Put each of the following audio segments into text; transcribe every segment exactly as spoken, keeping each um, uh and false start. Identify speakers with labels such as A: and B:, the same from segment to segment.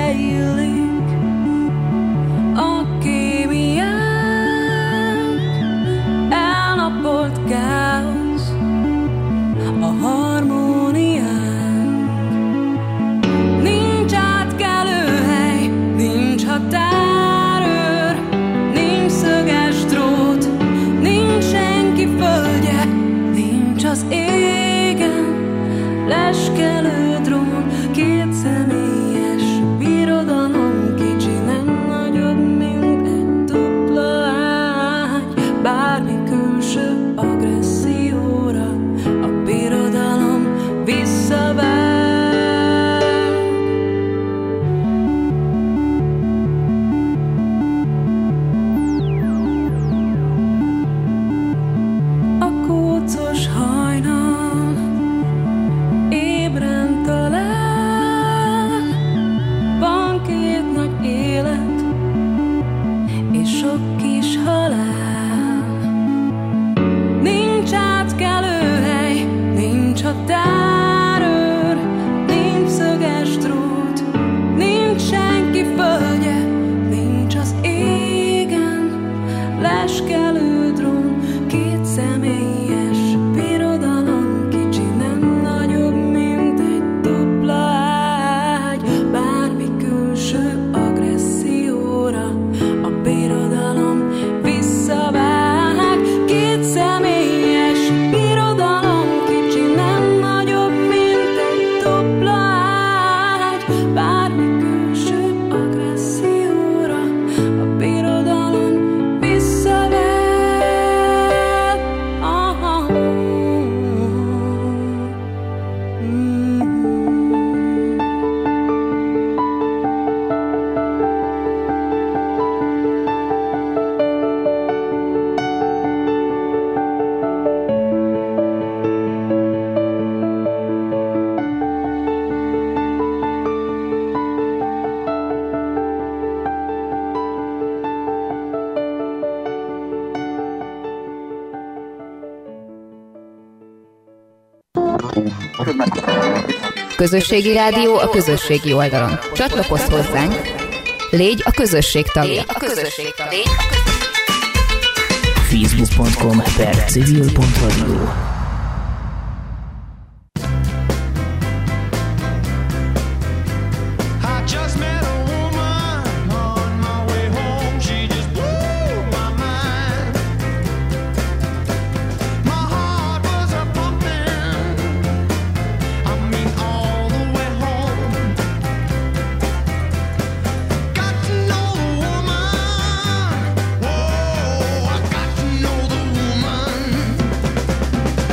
A: beillik a kémiánk, elnapolt káosz, a harmóniánk. Nincs átkelőhely, nincs határőr, nincs szöges drót, nincs senki földje, nincs az égen leskelő drón. Két személyes birodalom, kicsi, nem nagyobb, mint egy dupla ágy. Bármi külső agresszióra a birodalom visszavág. A kócos hajnal ébren talál, van két nagy élet és sok kis halál. Nincs átkelőhely, nincs határőr, nincs szöges drót, nincs senki földje, nincs az égen leskelő drón. Két személyes birodalom, kicsi, nem nagyobb, mint egy dupla ágy. Bármi külső agresszióra a birodalom visszavág. Két személyes birodalom, kicsi, nem nagyobb, mint egy dupla ágy. Bármi külső agresszióra a birodalom visszavág. Aha. Mm.
B: Közösségi rádió a közösségi oldalon. Csatlakozz hozzánk, légy a közösség tagja.
C: facebook pont com per civil pont radio.
D: Got to know the woman.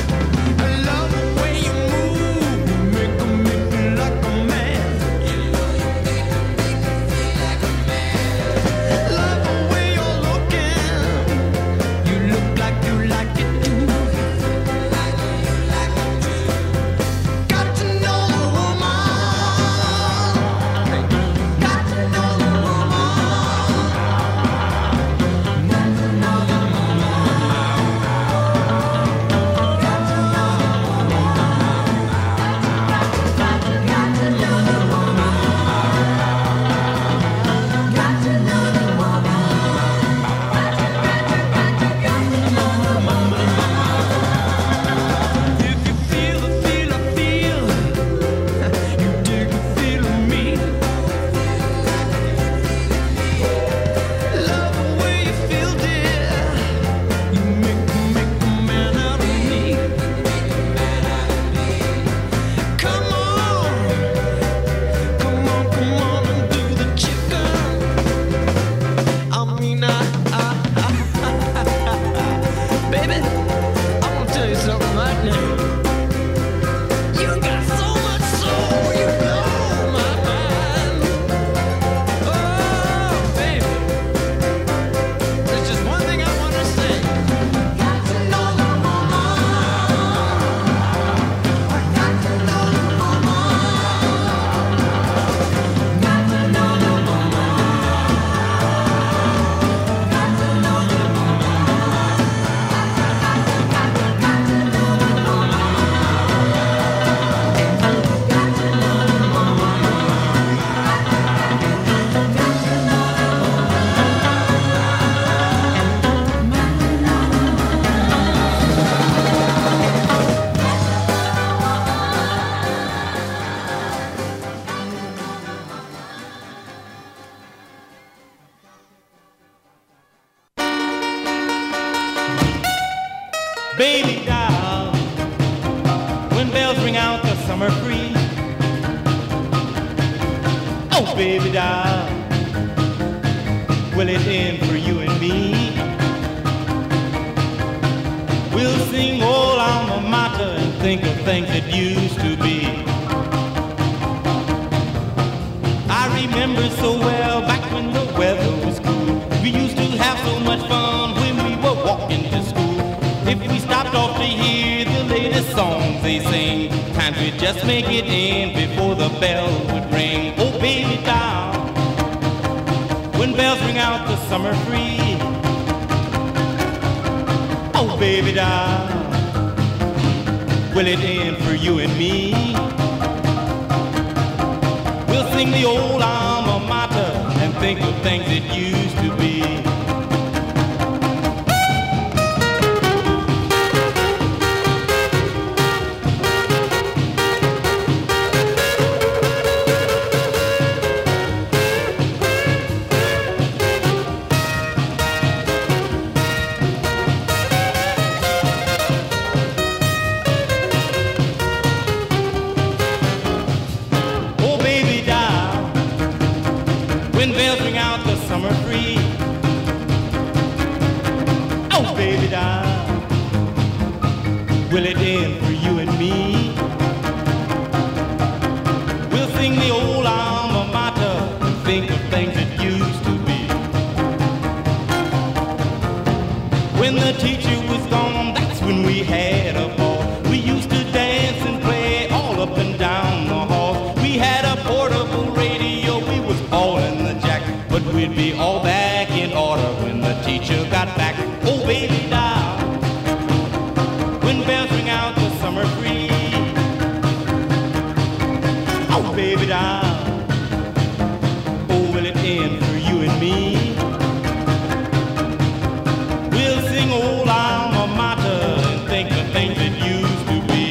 D: baby doll, when bells ring out the summer breeze. Oh, baby doll, will it end for you and me? We'll sing old alma mater and think of things that used to be. I remember so well back when the weather was cool. We used to have so much fun when we were walking to school. If we stopped off to hear the latest songs they sing, times we'd just make it in before the bell would ring. Oh, baby doll, when bells ring out the summer breeze. Oh, baby doll, will it end for you and me? We'll sing the old alma mater and think of things it used to be. Will it end for you and me? We'll sing the old alma mater and think of things that used to be. When the teacher was gone, that's when we had a ball. We used to dance and play all up and down the hall. We had a portable radio, we was all in the jack, but we'd be all back in order when the teacher got back. Oh, baby doll, when bells ring out the summer breeze. Oh, baby doll, oh, will it end for you and me? We'll sing old alma mater and think of things that used to be.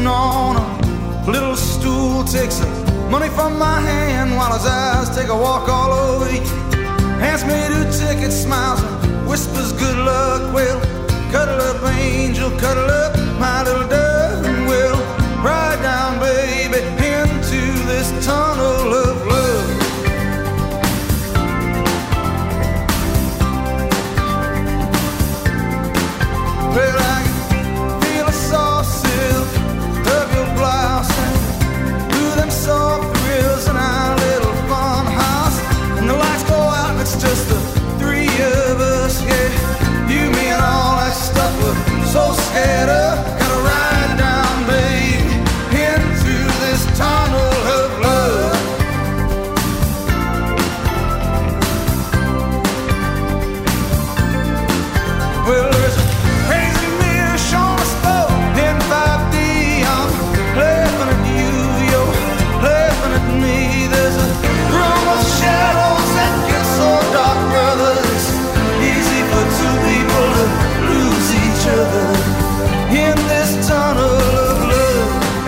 E: sitting on a little stool, takes the money from my hand while his eyes take a walk all over you. Hands me two tickets, smiles and whispers good luck. Well, cuddle up, angel, cuddle up, my little dove, and we'll ride down, baby, into this tunnel of love. Well, I can feel a soft silk of your blouse and through them soft thrills in our little fun house. And the lights go out and it's just the three of us, yeah. You, me, and all that stuff we're so scared of. Gotta ride down, baby, into this tunnel of love. Well, there's a crazy mirror showing us both in five D. I'm laughing at you, you're laughing at me. There's a room of shadows that gets so dark, brother. It's easy for two people to lose each other in this tunnel of love.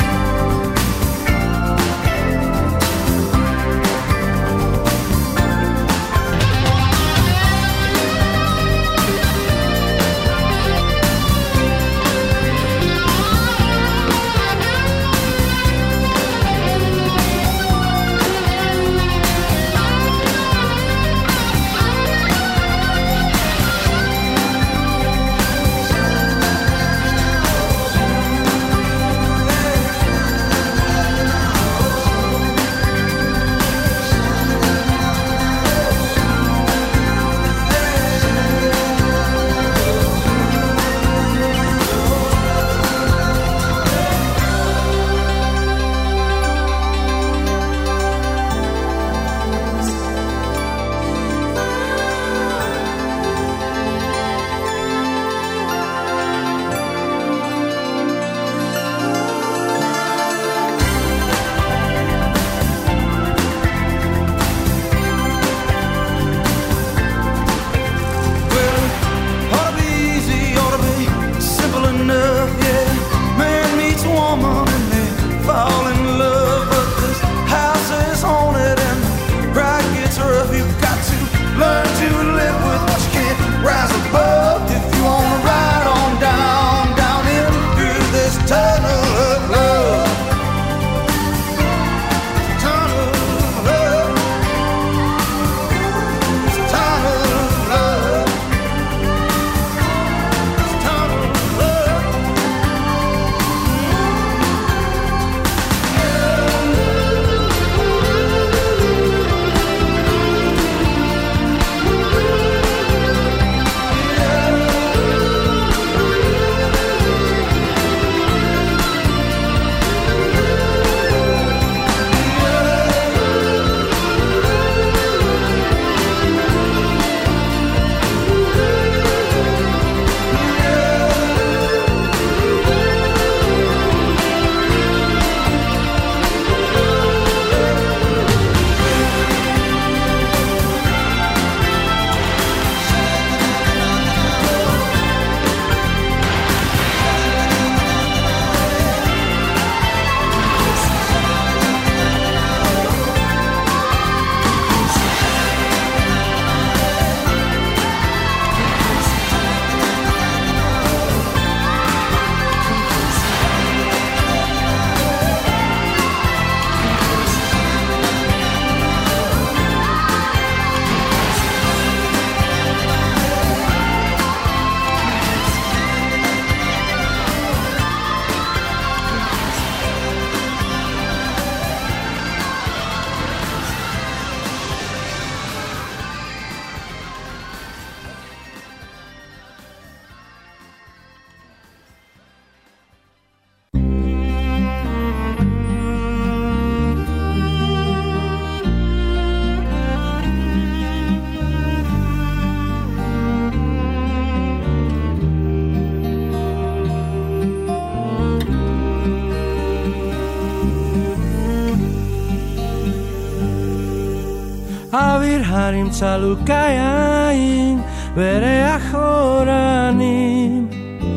F: האוויר צלוקיים וריח אורנים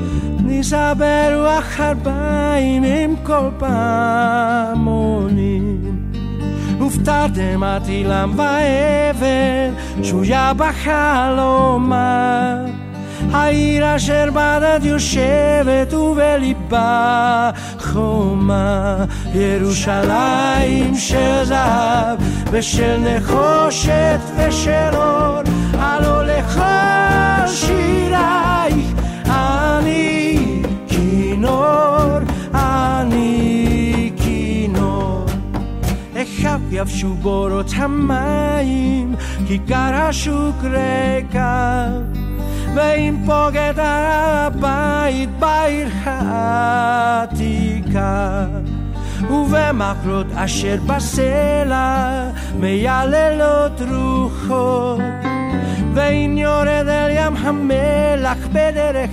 F: ניסבר רוח ארבעים עם כל פעמונים ופתרדמתי להם באבן שויה בחלומה העיר אשר בדד יושבת ובליבה חומה ירושלים של זהב ושל נחושת ושל אור הלא לכל שירייך אני כינור אני כינור איך יבשו בורות המים כיכר השוק ריקה ואם פוגד הבית בעיר העתיקה ובמקרות אשר בסלע מייללות רוחות ואם יורד אל ים המלח בדרך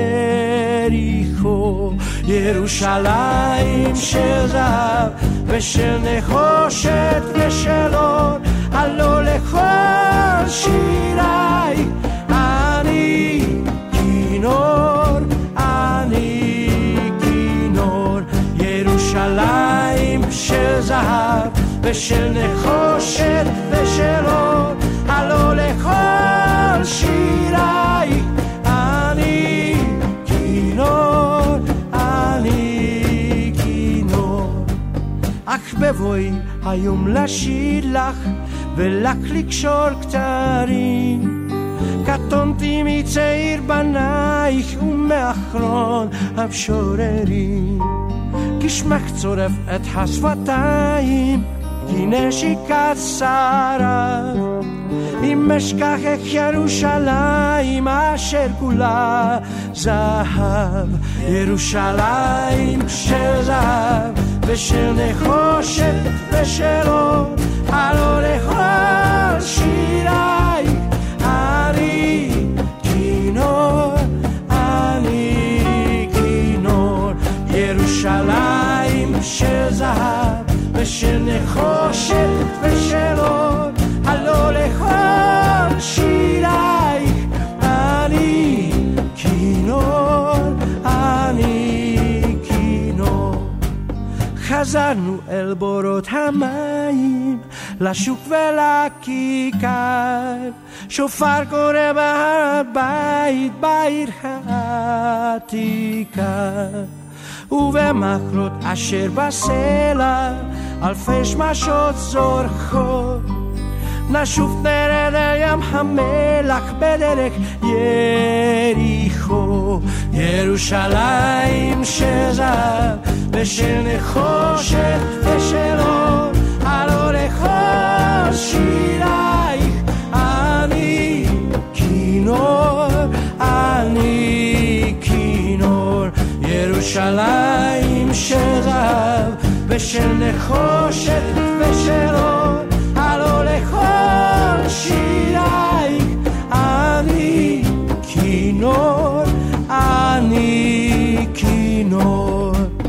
F: יריחו ירושלים של זהב ושל נחושת ושל אור הלא לכל שירייך אני כינור, אני כינור ירושלים של זהב ושל נחושת ושל אור הלא לכל שירייך אני כינור, אני כינור אך בבואי היום לשיר לך ולך לקשור כתרים קטונתי מצעיר בנייך ומאחרון המשוררים כשמך צורף את השפתיים כי נשיקת שרה אם אשכחך ירושלים אשר כולה זהב ירושלים של זהב ושל נחושת ושל אור הלא לכל שירייך אני כינור, אני כינור ירושלים של זהב ושל נחושת ושל אור הלא לכל שירייך אני כינור, אני כינור חזרנו אל בורות המים לשוק ולכיכר שופר קורא בהר הבית בעיר העתיקה ובמחרות אשר בסלע אלפי שמשות זורחות נשוב נרד אל ים המלח בדרך יריחו ירושלים של זהב ושל נחושת ושל אור הלא לכל שירייך אני כינור, אני כינור ירושלים של זהב ושל נחושת ושל אור הלא לכל שירייך אני כינור, אני כינור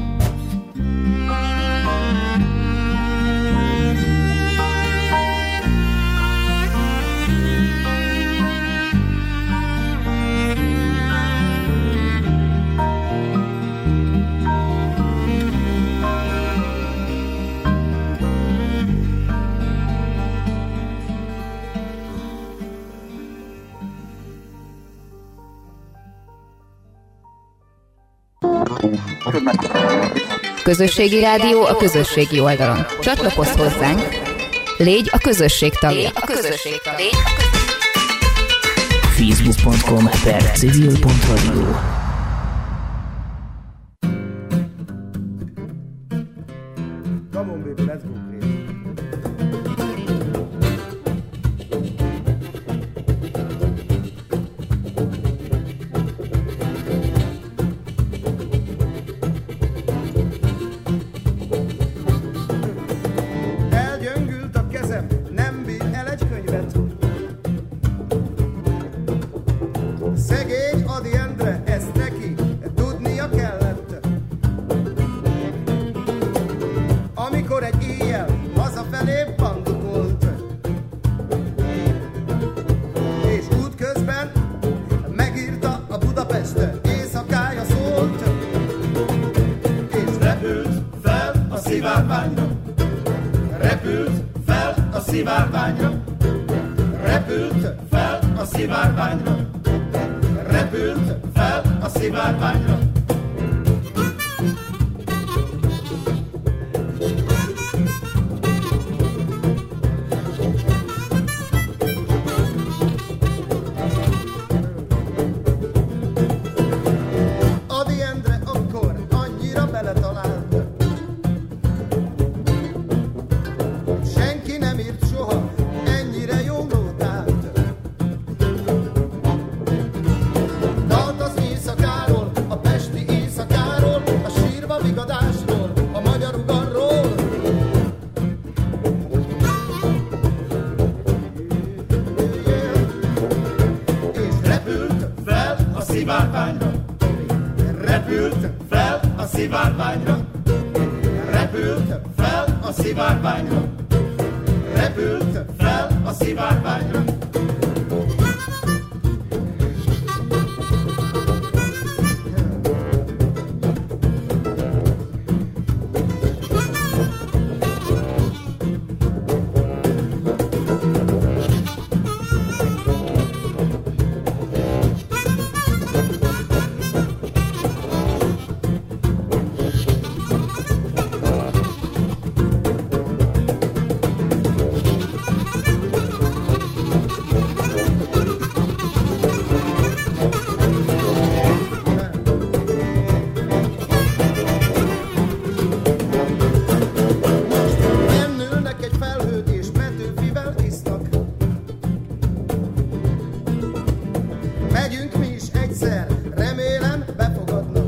B: Közösségi rádió a közösségi oldalon. Csatlakozz hozzánk, légy a közösség tagja. A közösség tagja.
C: facebook pont com per civil pont radio.
G: Come on baby, let's go crazy.
E: Éjszakája szól szivárványra, repült fel a szivárványra, repült fel a szivárványra. Adi Endre akkor annyira beletalált, senki nem írt soha ennyire jó nótát. Dalt az éjszakáról, a pesti éjszakáról, a sírva vigadásról, a magyar ugarról. És repült fel a szivárványra, repült fel a szivárványra, repült fel a szivárványra, repült fel a szivárványra. Bennülnek egy felhőt és Petőfivel isznak. Megyünk mi is egyszer, remélem befogadnak.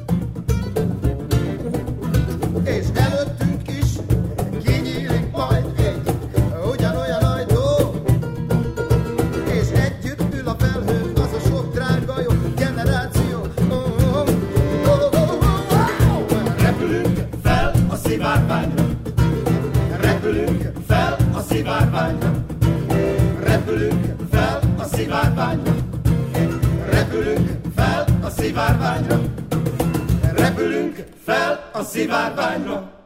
E: És előttünk is kinyílik majd egy ugyanolyan ajtó. És együtt ül a felhő, az a sok drága jó generáció. Oh, oh, oh, oh, oh, oh. Repülünk fel a szivárványra, repülünk fel a szivárványra, repülünk fel a szivárványra, repülünk fel a szivárványra, repülünk fel a szivárványra.